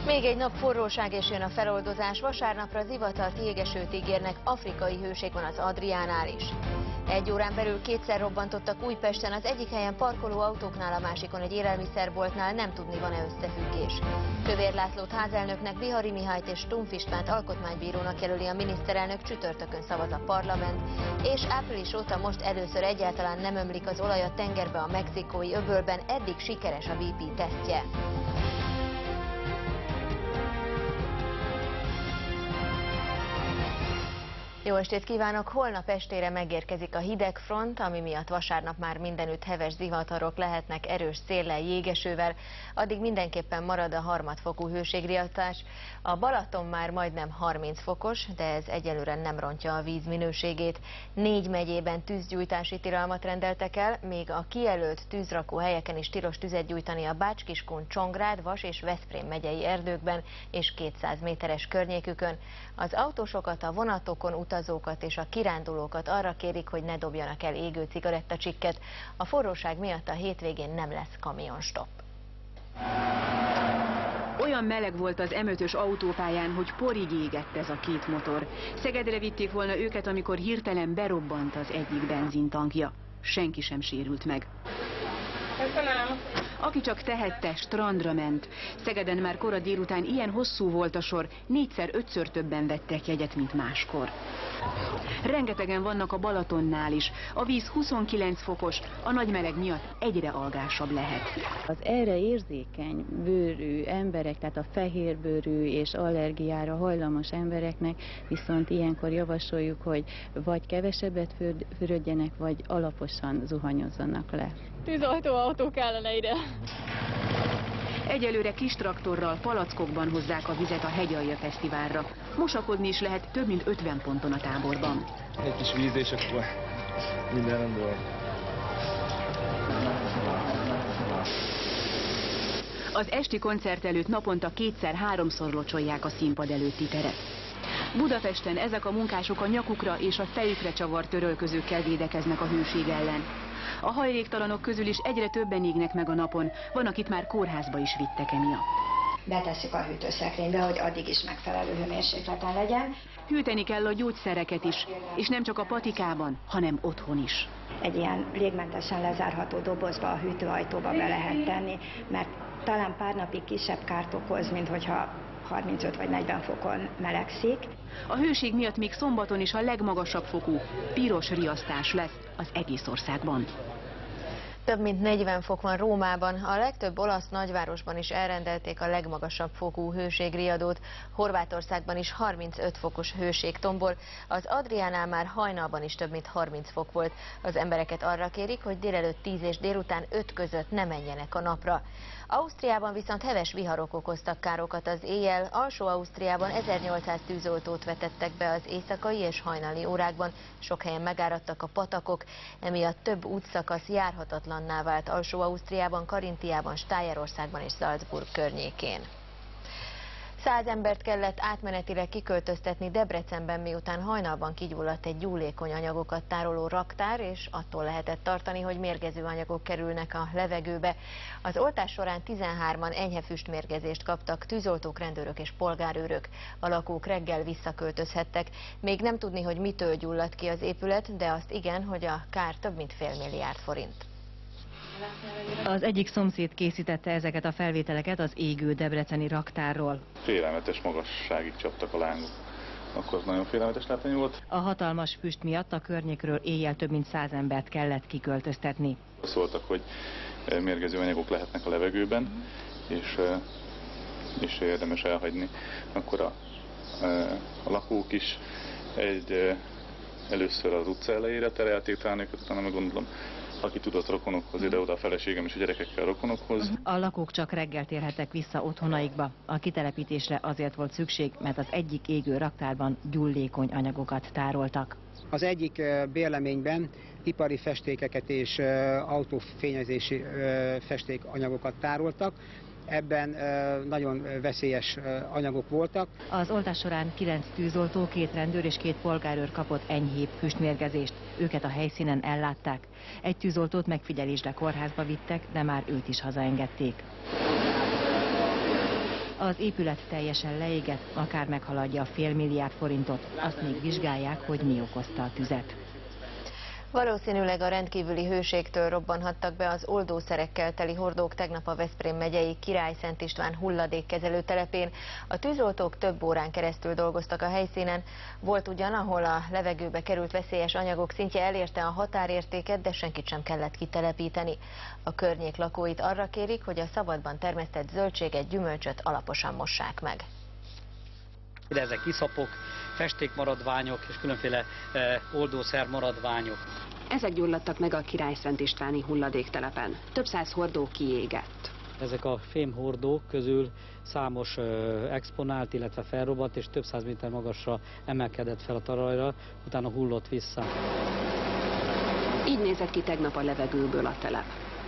Még egy nap forróság és jön a feloldozás. Vasárnapra zivatart jégesőt ígérnek, afrikai hőség van az Adriánál is. 1 órán belül 2-szer robbantottak Újpesten, az egyik helyen parkoló autóknál, a másikon egy élelmiszerboltnál, nem tudni van-e összefüggés. Kövér Lászlót házelnöknek, Bihari Mihályt és Stumpf Istvánt alkotmánybírónak jelöli a miniszterelnök, csütörtökön szavaz a parlament, és április óta most először egyáltalán nem ömlik az olaj a tengerbe a mexikói öbölben, eddig sikeres a BP tesztje. Jó estét kívánok! Holnap estére megérkezik a hidegfront, ami miatt vasárnap már mindenütt heves zivatarok lehetnek, erős széllel, jégesővel. Addig mindenképpen marad a harmadfokú hőségriasztás. A Balaton már majdnem 30 fokos, de ez egyelőre nem rontja a víz minőségét. 4 megyében tűzgyújtási tilalmat rendeltek el, még a kijelölt tűzrakó helyeken is tilos tüzet gyújtani a Bács-Kiskun, Csongrád, Vas és Veszprém megyei erdőkben és 200 méteres környékükön. Az autósokat, a vonatokon utazókat és a kirándulókat arra kérik, hogy ne dobjanak el égő cigarettacsikket. A forróság miatt a hétvégén nem lesz kamionstopp. Olyan meleg volt az M5-ös autópályán, hogy porig égett ez a két motor. Szegedre vitték volna őket, amikor hirtelen berobbant az egyik benzintankja. Senki sem sérült meg. Köszönöm. Aki csak tehette, strandra ment. Szegeden már kora délután ilyen hosszú volt a sor, 4-5-ször többen vettek jegyet, mint máskor. Rengetegen vannak a Balatonnál is. A víz 29 fokos, a nagy meleg miatt egyre algásabb lehet. Az erre érzékeny bőrű emberek, tehát a fehérbőrű és allergiára hajlamos embereknek viszont ilyenkor javasoljuk, hogy vagy kevesebbet fürödjenek, vagy alaposan zuhanyozzanak le. Tűzoltóautó kellene ide. Egyelőre kis traktorral, palackokban hozzák a vizet a Hegyalja Fesztiválra. Mosakodni is lehet több mint 50 ponton a táborban. Egy kis víz és akkor minden rendben. Az esti koncert előtt naponta 2-3-szor locsolják a színpad előtti teret. Budapesten ezek a munkások a nyakukra és a fejükre csavart törölközőkkel védekeznek a hőség ellen. A hajléktalanok közül is egyre többen égnek meg a napon, van, akit már kórházba is vittek emiatt. Betesszük a hűtőszekrénybe, hogy addig is megfelelő hőmérsékleten legyen. Hűteni kell a gyógyszereket is, és nem csak a patikában, hanem otthon is. Egy ilyen légmentesen lezárható dobozba, a hűtőajtóba be lehet tenni, mert talán pár napig kisebb kárt okoz, mint hogyha 35 vagy 40 fokon melegszik. A hőség miatt még szombaton is a legmagasabb fokú piros riasztás lesz az egész országban. Több mint 40 fok van Rómában, a legtöbb olasz nagyvárosban is elrendelték a legmagasabb fokú hőségriadót, Horvátországban is 35 fokos hőség tombol, az Adriánál már hajnalban is több mint 30 fok volt. Az embereket arra kérik, hogy délelőtt 10 és délután 5 között ne menjenek a napra. Ausztriában viszont heves viharok okoztak károkat az éjjel, Alsó-Ausztriában 1800 tűzoltót vetettek be az éjszakai és hajnali órákban, sok helyen megáradtak a patakok, emiatt több útszakasz járhatatlanná vált Alsó-Ausztriában, Karintiában, Stájerországban és Salzburg környékén. 100 embert kellett átmenetileg kiköltöztetni Debrecenben, miután hajnalban kigyulladt egy gyúlékony anyagokat tároló raktár, és attól lehetett tartani, hogy mérgező anyagok kerülnek a levegőbe. Az oltás során 13-an enyhe füstmérgezést kaptak, tűzoltók, rendőrök és polgárőrök. A lakók reggel visszaköltözhettek. Még nem tudni, hogy mitől gyulladt ki az épület, de azt igen, hogy a kár több mint fél milliárd forint. Az egyik szomszéd készítette ezeket a felvételeket az égő debreceni raktárról. Félelmetes magasságig csaptak a lángok. Akkor az nagyon félelmetes látvány volt. A hatalmas füst miatt a környékről éjjel több mint 100 embert kellett kiköltöztetni. Szóltak, hogy mérgező anyagok lehetnek a levegőben, és érdemes elhagyni. Akkor a lakók is először az utca elejére terelték rá őket, utána meg gondolom, aki tudott rokonokhoz, ide-oda a feleségem és a gyerekekkel rokonokhoz. A lakók csak reggel térhettek vissza otthonaikba. A kitelepítésre azért volt szükség, mert az egyik égő raktárban gyullékony anyagokat tároltak. Az egyik bérleményben ipari festékeket és autófényezési festékanyagokat tároltak. Ebben nagyon veszélyes anyagok voltak. Az oltás során 9 tűzoltó, 2 rendőr és 2 polgárőr kapott enyhébb füstmérgezést. Őket a helyszínen ellátták. Egy tűzoltót megfigyelésre kórházba vittek, de már őt is hazaengedték. Az épület teljesen leégett, akár meghaladja a $500 millió forintot. Azt még vizsgálják, hogy mi okozta a tüzet. Valószínűleg a rendkívüli hőségtől robbanhattak be az oldószerekkel teli hordók tegnap a Veszprém megyei Király-Szent István hulladékkezelő telepén. A tűzoltók több órán keresztül dolgoztak a helyszínen. Volt ugyan, ahol a levegőbe került veszélyes anyagok szintje elérte a határértéket, de senkit sem kellett kitelepíteni. A környék lakóit arra kérik, hogy a szabadban termesztett zöldséget, gyümölcsöt alaposan mossák meg. Ezek iszapok, festékmaradványok és különféle oldószer maradványok. Ezek gyulladtak meg a Király-Szent Istváni hulladéktelepen. Több száz hordó kiégett. Ezek a fémhordók közül számos exponált, illetve felrobbant, és több száz méter magasra emelkedett fel a talajra, utána hullott vissza. Így nézett ki tegnap a levegőből a telep.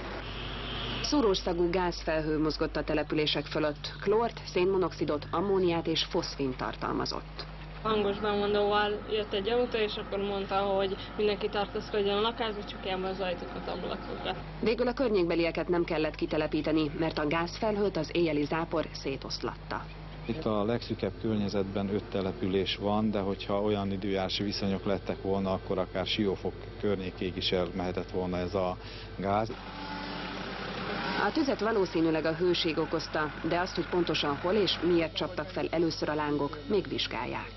Szúrós szagú gázfelhő mozgott a települések fölött. Klort, szénmonoxidot, ammóniát és foszfint tartalmazott. Hangos bemondóval jött egy autó, és akkor mondta, hogy mindenki tartózkodjon a lakásba, csak ilyen az ajtókat, ablakokat. Végül a környékbelieket nem kellett kitelepíteni, mert a gázfelhőt az éjjeli zápor szétoszlatta. Itt a legszűkebb környezetben 5 település van, de hogyha olyan időjárási viszonyok lettek volna, akkor akár Siófok környékéig is elmehetett volna ez a gáz. A tüzet valószínűleg a hőség okozta, de azt, hogy pontosan hol és miért csaptak fel először a lángok, még vizsgálják.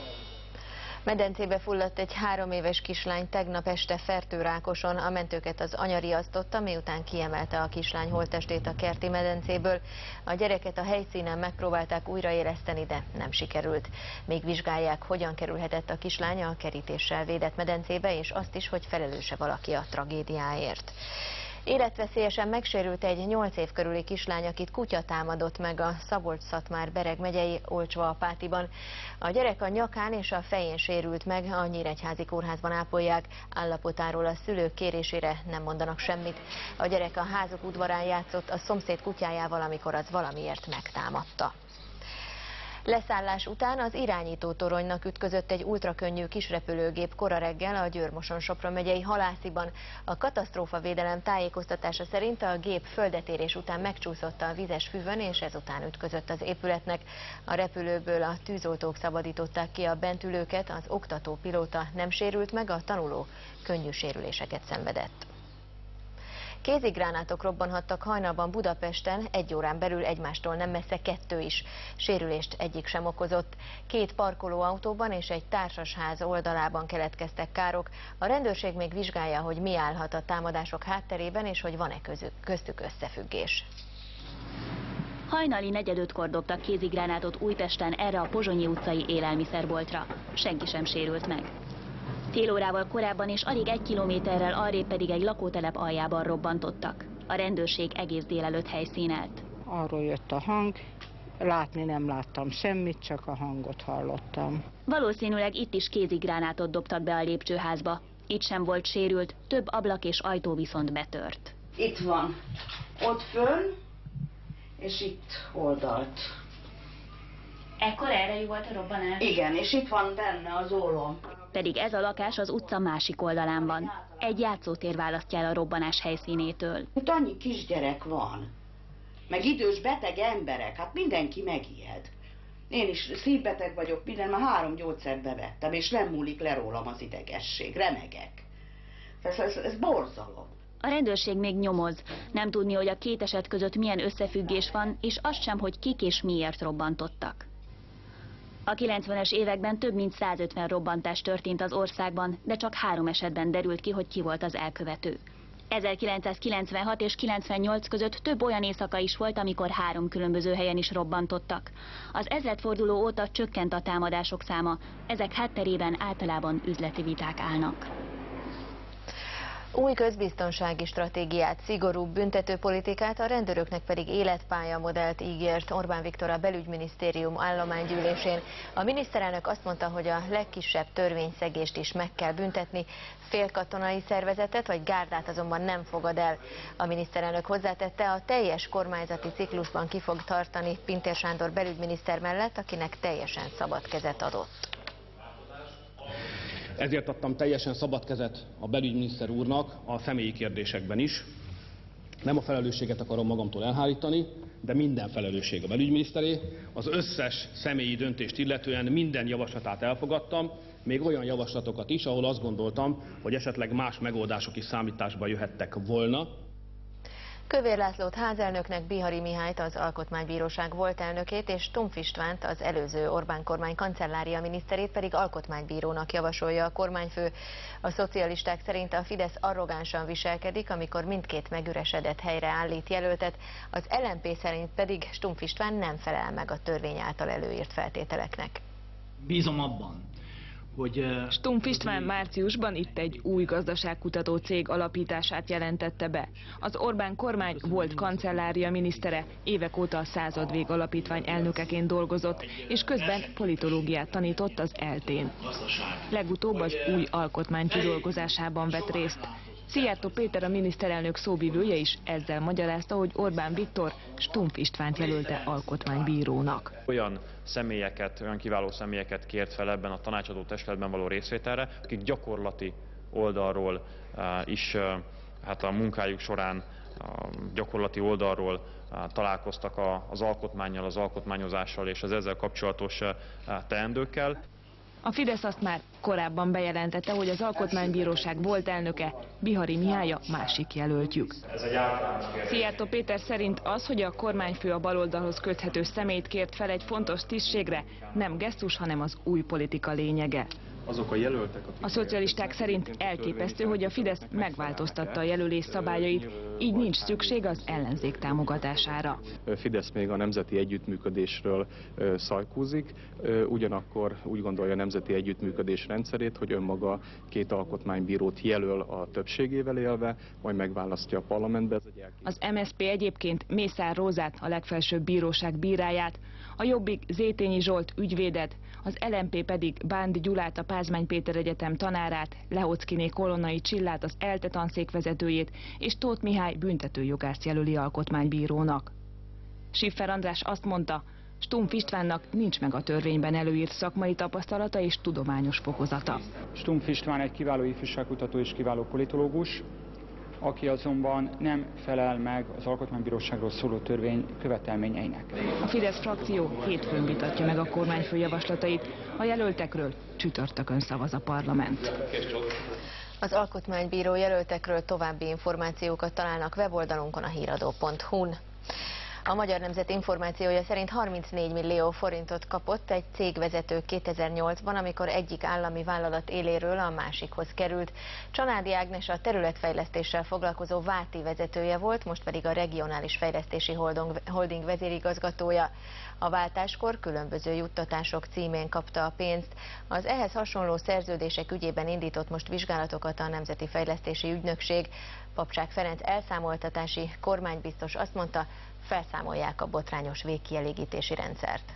Medencébe fulladt egy 3 éves kislány tegnap este Fertőrákoson. A mentőket az anya riasztotta, miután kiemelte a kislány holttestét a kerti medencéből. A gyereket a helyszínen megpróbálták újraéleszteni, de nem sikerült. Még vizsgálják, hogyan kerülhetett a kislánya a kerítéssel védett medencébe, és azt is, hogy felelőse valaki a tragédiáért. Életveszélyesen megsérült egy 8 év körüli kislány, akit kutya támadott meg a Szabolcs-Szatmár-Bereg megyei Olcsva-Apátiban. A gyerek a nyakán és a fején sérült meg, a Nyíregyházi kórházban ápolják. Állapotáról a szülők kérésére nem mondanak semmit. A gyerek a házuk udvarán játszott a szomszéd kutyájával, amikor az valamiért megtámadta. Leszállás után az irányító toronynak ütközött egy ultrakönnyű kisrepülőgép kora reggel a Győr-Moson-Sopron megyei Halásziban. A katasztrófavédelem tájékoztatása szerint a gép földetérés után megcsúszott a vizes füvön, és ezután ütközött az épületnek. A repülőből a tűzoltók szabadították ki a bentülőket, az oktató pilóta nem sérült meg, a tanuló könnyű sérüléseket szenvedett. Kézigránátok robbanhattak hajnalban Budapesten, 1 órán belül egymástól nem messze 2 is. Sérülést egyik sem okozott. 2 parkolóautóban és egy társasház oldalában keletkeztek károk. A rendőrség még vizsgálja, hogy mi állhat a támadások hátterében, és hogy van-e köztük összefüggés. Hajnali 4:45-kor dobtak kézigránátot Újpesten erre a Pozsonyi utcai élelmiszerboltra. Senki sem sérült meg. Fél órával korábban és alig 1 kilométerrel arrébb pedig egy lakótelep aljában robbantottak. A rendőrség egész délelőtt helyszínelt. Arról jött a hang, látni nem láttam semmit, csak a hangot hallottam. Valószínűleg itt is kézigránátot dobtak be a lépcsőházba. Itt sem volt sérült, több ablak és ajtó viszont betört. Itt van, ott fönn, és itt oldalt. Ekkor erejű volt a robbanás? Igen, és itt van benne az ólom. Pedig ez a lakás az utca másik oldalán van. Egy játszótér választja el a robbanás helyszínétől. Itt annyi kisgyerek van, meg idős beteg emberek, hát mindenki megijed. Én is szívbeteg vagyok, már 3 gyógyszert bevettem, és nem múlik le rólam az idegesség, remegek. Ez borzalom. A rendőrség még nyomoz. Nem tudni, hogy a 2 eset között milyen összefüggés van, és azt sem, hogy kik és miért robbantottak. A 90-es években több mint 150 robbantás történt az országban, de csak 3 esetben derült ki, hogy ki volt az elkövető. 1996 és 98 között több olyan éjszaka is volt, amikor 3 különböző helyen is robbantottak. Az ezredforduló óta csökkent a támadások száma, ezek hátterében általában üzleti viták állnak. Új közbiztonsági stratégiát, szigorúbb büntetőpolitikát, a rendőröknek pedig életpályamodellt ígért Orbán Viktor a belügyminisztérium állománygyűlésén. A miniszterelnök azt mondta, hogy a legkisebb törvényszegést is meg kell büntetni, félkatonai szervezetet vagy gárdát azonban nem fogad el. A miniszterelnök hozzátette, a teljes kormányzati ciklusban ki fog tartani Pintér Sándor belügyminiszter mellett, akinek teljesen szabad kezet adott. Ezért adtam teljesen szabad kezet a belügyminiszter úrnak a személyi kérdésekben is. Nem a felelősséget akarom magamtól elhárítani, de minden felelősség a belügyminiszteré. Az összes személyi döntést illetően minden javaslatát elfogadtam, még olyan javaslatokat is, ahol azt gondoltam, hogy esetleg más megoldások is számításba jöhettek volna. Kövér Lászlót házelnöknek, Bihari Mihályt az Alkotmánybíróság volt elnökét, és Stumpf Istvánt, az előző Orbán kormány kancellária miniszterét pedig alkotmánybírónak javasolja a kormányfő. A szocialisták szerint a Fidesz arrogánsan viselkedik, amikor mindkét megüresedett helyre állít jelöltet, az LMP szerint pedig Stumpf István nem felel meg a törvény által előírt feltételeknek. Bízom abban, hogy Stumpf István márciusban itt egy új gazdaságkutató cég alapítását jelentette be. Az Orbán kormány volt kancellária minisztere, évek óta a Századvég Alapítvány elnökeként dolgozott, és közben politológiát tanított az ELTE-n. Legutóbb az új alkotmány kidolgozásában vett részt. Szijjártó Péter, a miniszterelnök szóvivője is ezzel magyarázta, hogy Orbán Viktor Stumpf Istvánt jelölte alkotmánybírónak. Olyan személyeket, olyan kiváló személyeket kért fel ebben a tanácsadó testületben való részvételre, akik gyakorlati oldalról is, hát a munkájuk során gyakorlati oldalról találkoztak az alkotmánnyal, az alkotmányozással és az ezzel kapcsolatos teendőkkel. A Fidesz azt már korábban bejelentette, hogy az Alkotmánybíróság volt elnöke, Bihari Mihály a másik jelöltjük. Szijjártó Péter szerint az, hogy a kormányfő a baloldalhoz köthető személyt kért fel egy fontos tisztségre, nem gesztus, hanem az új politika lényege. Azok a jelöltek, a szocialisták szerint elképesztő, hogy a Fidesz megváltoztatta a jelölés szabályait, így nincs szükség az ellenzék támogatására. Fidesz még a nemzeti együttműködésről szajkúzik, ugyanakkor úgy gondolja a nemzeti együttműködés rendszerét, hogy önmaga két alkotmánybírót jelöl a többségével élve, majd megválasztja a parlamentbe. Az MSZP egyébként Mészár Rózát, a legfelsőbb bíróság bíráját, a Jobbik Zétényi Zsolt ügyvédet, az LMP pedig Bándi Gyulát, a Pázmány Péter Egyetem tanárát, Lehockiné Kolonnai Csillát, az ELTE tanszékvezetőjét, és Tóth Mihály büntetőjogász jelöli alkotmánybírónak. Schiffer András azt mondta, Stumpf Istvánnak nincs meg a törvényben előírt szakmai tapasztalata és tudományos fokozata. Stumpf István egy kiváló ifjúságkutató és kiváló politológus, aki azonban nem felel meg az Alkotmánybíróságról szóló törvény követelményeinek. A Fidesz frakció hétfőn vitatja meg a kormányfő javaslatait, a jelöltekről csütörtökön szavaz a parlament. Az alkotmánybíró jelöltekről további információkat találnak weboldalunkon, a híradó.hu-n. A Magyar Nemzet információja szerint 34 millió forintot kapott egy cégvezető 2008-ban, amikor egyik állami vállalat éléről a másikhoz került. Csanádi Ágnes a területfejlesztéssel foglalkozó Váti vezetője volt, most pedig a Regionális Fejlesztési Holding vezérigazgatója. A váltáskor különböző juttatások címén kapta a pénzt. Az ehhez hasonló szerződések ügyében indított most vizsgálatokat a Nemzeti Fejlesztési Ügynökség. Papcsák Ferenc elszámoltatási kormánybiztos azt mondta, felszámolják a botrányos végkielégítési rendszert.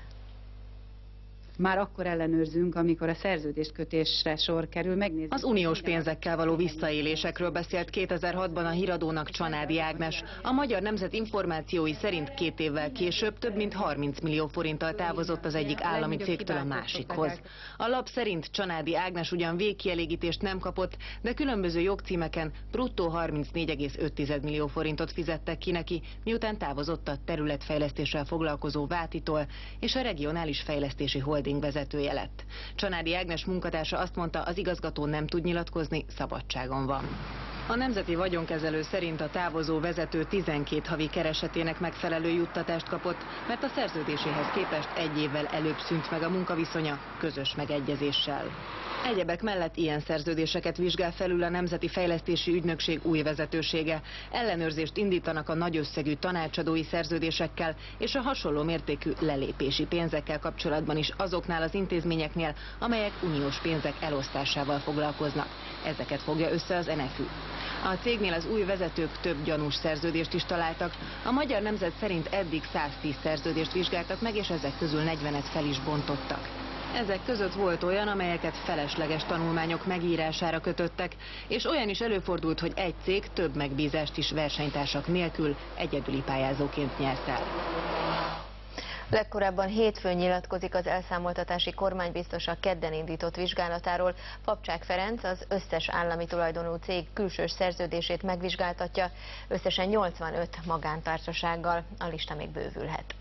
Már akkor ellenőrzünk, amikor a szerződéskötésre sor kerül. Megnézzük. Az uniós pénzekkel való visszaélésekről beszélt 2006-ban a Híradónak Csanádi Ágnes. A Magyar Nemzet információi szerint 2 évvel később több mint 30 millió forinttal távozott az egyik állami cégtől a másikhoz. A lap szerint Csanádi Ágnes ugyan végkielégítést nem kapott, de különböző jogcímeken bruttó 34,5 millió forintot fizettek ki neki, miután távozott a területfejlesztéssel foglalkozó Vátitól és a Regionális Fejlesztési Holding vezetője lett. Csanádi Ágnes munkatársa azt mondta, az igazgató nem tud nyilatkozni, szabadságon van. A Nemzeti Vagyonkezelő szerint a távozó vezető 12 havi keresetének megfelelő juttatást kapott, mert a szerződéséhez képest 1 évvel előbb szűnt meg a munkaviszonya közös megegyezéssel. Egyebek mellett ilyen szerződéseket vizsgál felül a Nemzeti Fejlesztési Ügynökség új vezetősége. Ellenőrzést indítanak a nagy összegű tanácsadói szerződésekkel és a hasonló mértékű lelépési pénzekkel kapcsolatban is azoknál az intézményeknél, amelyek uniós pénzek elosztásával foglalkoznak. Ezeket fogja össze az NFÜ. A cégnél az új vezetők több gyanús szerződést is találtak. A Magyar Nemzet szerint eddig 110 szerződést vizsgáltak meg, és ezek közül 40-et fel is bontottak. Ezek között volt olyan, amelyeket felesleges tanulmányok megírására kötöttek, és olyan is előfordult, hogy egy cég több megbízást is versenytársak nélkül egyedüli pályázóként nyert el. Legkorábban hétfőn nyilatkozik az elszámoltatási kormánybiztos a kedden indított vizsgálatáról. Papcsák Ferenc az összes állami tulajdonú cég külsős szerződését megvizsgáltatja, összesen 85 magántársasággal. A lista még bővülhet.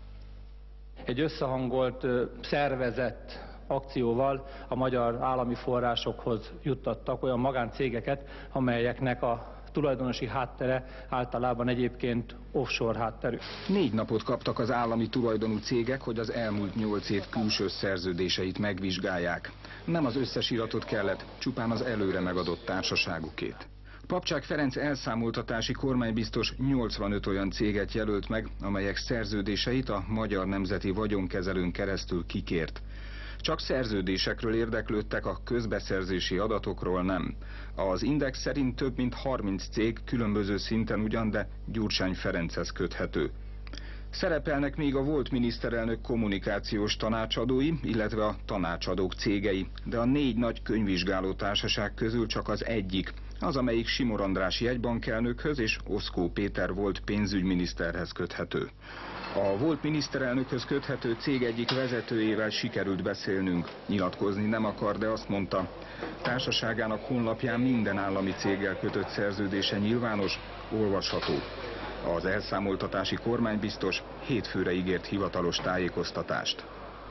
Egy összehangolt, szervezett akcióval a magyar állami forrásokhoz juttattak olyan magáncégeket, amelyeknek a tulajdonosi háttere általában egyébként offshore hátterű. 4 napot kaptak az állami tulajdonú cégek, hogy az elmúlt 8 év külső szerződéseit megvizsgálják. Nem az összes iratot kellett, csupán az előre megadott társaságukét. Papcsák Ferenc elszámoltatási kormánybiztos 85 olyan céget jelölt meg, amelyek szerződéseit a Magyar Nemzeti Vagyonkezelőn keresztül kikért. Csak szerződésekről érdeklődtek, a közbeszerzési adatokról nem. Az Index szerint több mint 30 cég különböző szinten ugyan, de Gyurcsány Ferenchez köthető. Szerepelnek még a volt miniszterelnök kommunikációs tanácsadói, illetve a tanácsadók cégei, de a 4 nagy könyvvizsgáló társaság közül csak az egyik, az, amelyik Simor András jegybankelnökhöz és Oszkó Péter volt pénzügyminiszterhez köthető. A volt miniszterelnökhöz köthető cég egyik vezetőjével sikerült beszélnünk. Nyilatkozni nem akar, de azt mondta, társaságának honlapján minden állami céggel kötött szerződése nyilvános, olvasható. Az elszámoltatási kormánybiztos hétfőre ígért hivatalos tájékoztatást.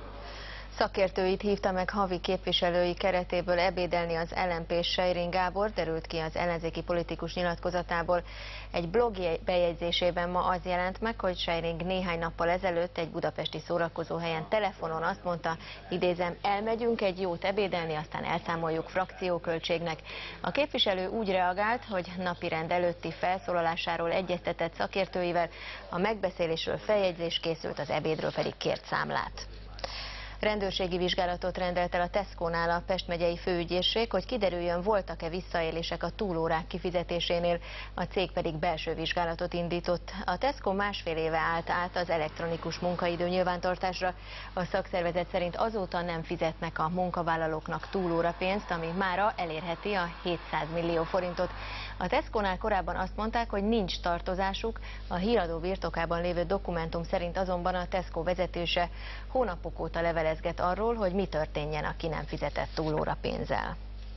Szakértőit hívta meg havi képviselői keretéből ebédelni az LMP-s Sejring Gábor, derült ki az ellenzéki politikus nyilatkozatából. Egy blog bejegyzésében ma az jelent meg, hogy Sejring néhány nappal ezelőtt egy budapesti szórakozóhelyen telefonon azt mondta, idézem, elmegyünk egy jót ebédelni, aztán elszámoljuk frakcióköltségnek. A képviselő úgy reagált, hogy napirend előtti felszólalásáról egyeztetett szakértőivel, a megbeszélésről feljegyzés készült, az ebédről pedig kért számlát. Rendőrségi vizsgálatot rendelt el a Tesco-nál a Pest megyei főügyészség, hogy kiderüljön, voltak-e visszaélések a túlórák kifizetésénél, a cég pedig belső vizsgálatot indított. A Tesco másfél éve állt át az elektronikus munkaidő nyilvántartásra. A szakszervezet szerint azóta nem fizetnek a munkavállalóknak túlórapénzt, ami mára elérheti a 700 millió forintot. A Tesco-nál korábban azt mondták, hogy nincs tartozásuk, a híradó birtokában lévő dokumentum szerint azonban a Tesco vezetése hónapok óta levelezget arról, hogy mi történjen a ki nem fizetett túlóra pénzzel.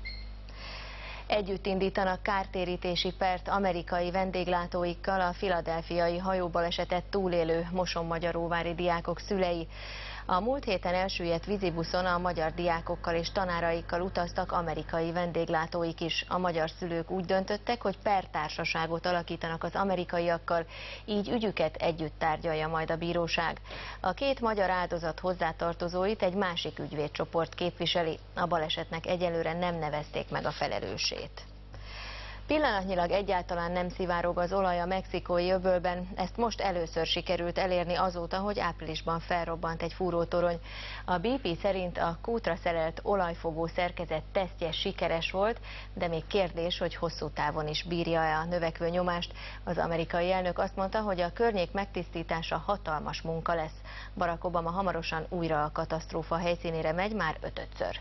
Együtt indítanak kártérítési pert amerikai vendéglátóikkal a philadelphiai hajóbalesetet túlélő mosonmagyaróvári diákok szülei. A múlt héten elsüllyedt vízibuszon a magyar diákokkal és tanáraikkal utaztak amerikai vendéglátóik is. A magyar szülők úgy döntöttek, hogy pertársaságot alakítanak az amerikaiakkal, így ügyüket együtt tárgyalja majd a bíróság. A 2 magyar áldozat hozzátartozóit egy másik ügyvédcsoport képviseli. A balesetnek egyelőre nem nevezték meg a felelősét. Pillanatnyilag egyáltalán nem szivárog az olaj a mexikói öbölben, ezt most először sikerült elérni azóta, hogy áprilisban felrobbant egy fúrótorony. A BP szerint a kútra szerelt olajfogó szerkezet tesztje sikeres volt, de még kérdés, hogy hosszú távon is bírja-e a növekvő nyomást. Az amerikai elnök azt mondta, hogy a környék megtisztítása hatalmas munka lesz. Barack Obama hamarosan újra a katasztrófa helyszínére megy, már 5-ször.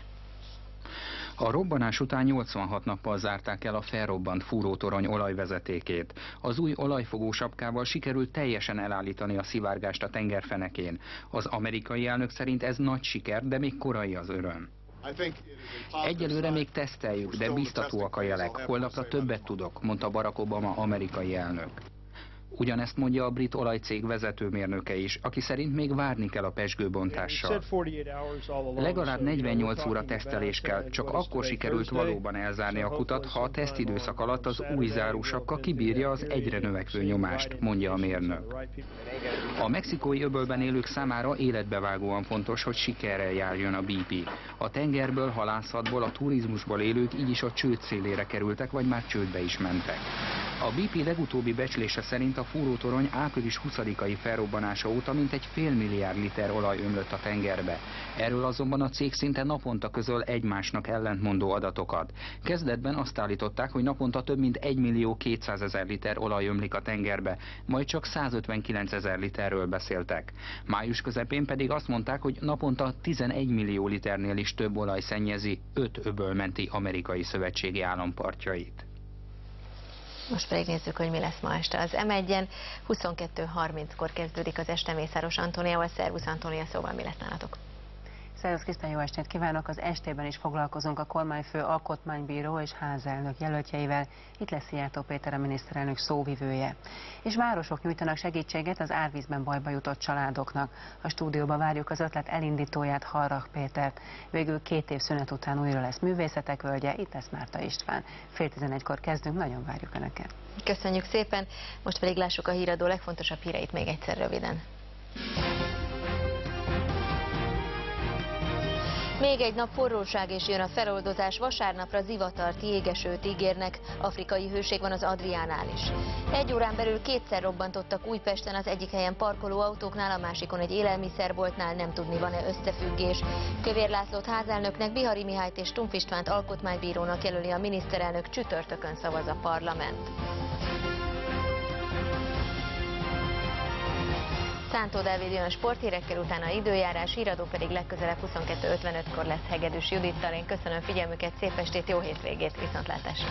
A robbanás után 86 nappal zárták el a felrobbant fúrótorony olajvezetékét. Az új olajfogó sapkával sikerült teljesen elállítani a szivárgást a tengerfenekén. Az amerikai elnök szerint ez nagy siker, de még korai az öröm. Egyelőre még teszteljük, de biztatóak a jelek. Holnapra többet tudok, mondta Barack Obama amerikai elnök. Ugyanezt mondja a brit olajcég vezetőmérnöke is, aki szerint még várni kell a pezsgőbontással. Legalább 48 óra tesztelés kell, csak akkor sikerült valóban elzárni a kutat, ha a tesztidőszak alatt az új zárósapka kibírja az egyre növekvő nyomást, mondja a mérnök. A mexikói öbölben élők számára életbevágóan fontos, hogy sikerrel járjon a BP. A tengerből, halászatból, a turizmusból élők így is a csőd szélére kerültek, vagy már csődbe is mentek. A BP legutóbbi becslése szerint a fúrótorony április 20-ai felrobbanása óta mintegy fél milliárd liter olaj ömlött a tengerbe. Erről azonban a cég szinte naponta közöl egymásnak ellentmondó adatokat. Kezdetben azt állították, hogy naponta több mint 1 millió 200 000 liter olaj ömlik a tengerbe, majd csak 159 000 literről beszéltek. Május közepén pedig azt mondták, hogy naponta 11 millió liternél is több olaj szennyezi 5 öbölmenti amerikai szövetségi állampartjait. Most pedig nézzük, hogy mi lesz ma este. Az M1-en 22:30-kor kezdődik az este Mészáros Antóniával. Szervusz Antónia, szóval mi lesz nálatok? Szervusz Krisztán, jó estét kívánok! Az estében is foglalkozunk a kormányfő, alkotmánybíró és házelnök jelöltjeivel. Itt lesz Szijjártó Péter, a miniszterelnök szóvivője. És városok nyújtanak segítséget az árvízben bajba jutott családoknak. A stúdióba várjuk az ötlet elindítóját, Harrach Pétert. Végül 2 év szünet után újra lesz Művészetek Völgye, itt lesz Márta István. 10:30-kor kezdünk, nagyon várjuk Önöket. Köszönjük szépen, most pedig lássuk a híradó legfontosabb híreit még egyszer röviden. Még egy nap forróság és jön a feloldozás, vasárnapra zivatart, jégesőt ígérnek. Afrikai hőség van az Adriánál is. 1 órán belül 2-szer robbantottak Újpesten, az egyik helyen parkoló autóknál, a másikon egy élelmiszerboltnál, nem tudni, van-e összefüggés. Kövér Lászlót házelnöknek, Bihari Mihályt és Stumpf Istvánt alkotmánybírónak jelöli a miniszterelnök, csütörtökön szavaz a parlament. Szántó Dávid jön a sporthírekkel, utána időjárás, híradó pedig legközelebb 22:55-kor lesz Hegedűs Judittal. Én köszönöm figyelmüket, szép estét, jó hétvégét, viszontlátásra!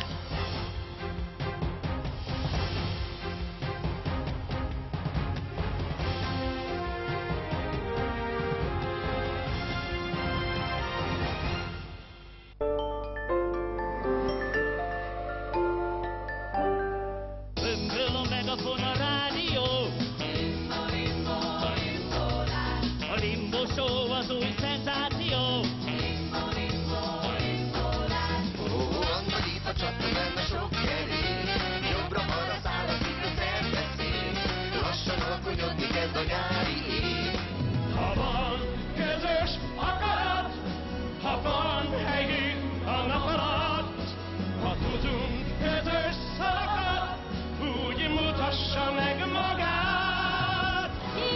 Ha van közös akarat, ha van helyünk a nap alatt, ha tudunk közös szavakat, úgy mutassa meg magát.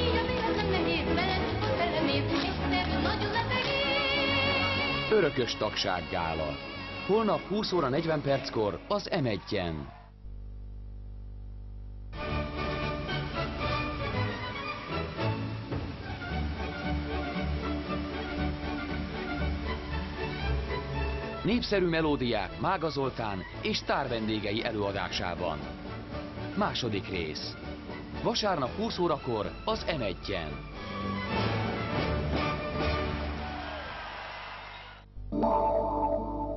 Örökös tagság gála. Holnap 20:40 az M1-en. Népszerű melódiák Mága Zoltán és sztárvendégei előadásában. Második rész. Vasárnap 20 órakor az M1-en.